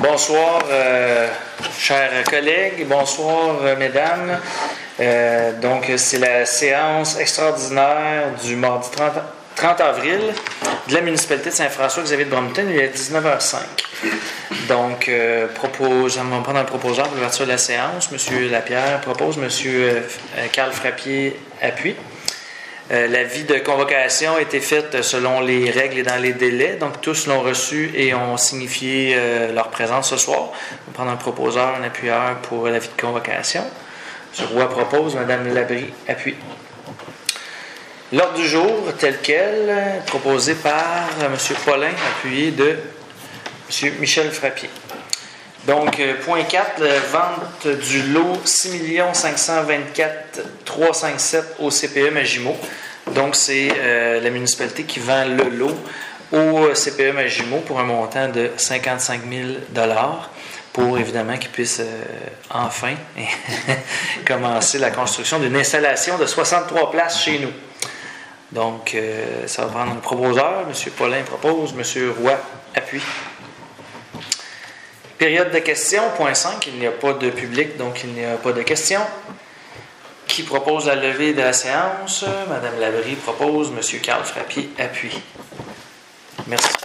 Bonsoir, chers collègues. Bonsoir, mesdames. Donc, c'est la séance extraordinaire du mardi 30 avril de la municipalité de Saint-François-Xavier de Brompton. Il est 19h05. Donc, on va prendre un proposeur pour l'ouverture de la séance. M. Lapierre propose, M. Carl Frappier appuie. L'avis de convocation a été faite selon les règles et dans les délais. Donc, tous l'ont reçu et ont signifié leur présence ce soir. On va prendre un proposeur, un appuyeur pour l'avis de convocation. M. Roy propose, Mme Labrie appuie. L'ordre du jour, tel quel, proposé par M. Paulin, appuyé de M. Michel Frappier. Donc, point 4, vente du lot 6 524 357 au CPE Magimo. Donc, c'est la municipalité qui vend le lot au CPE Magimo pour un montant de 55 000 pour, évidemment, qu'ils puissent enfin commencer la construction d'une installation de 63 places chez nous. Donc, ça va prendre un proposeur. M. Paulin propose, M. Roy appuie. Période de questions, point 5, il n'y a pas de public, donc il n'y a pas de questions. Qui propose la levée de la séance? Mme Labrie propose, M. Carl Frappier appuie. Merci.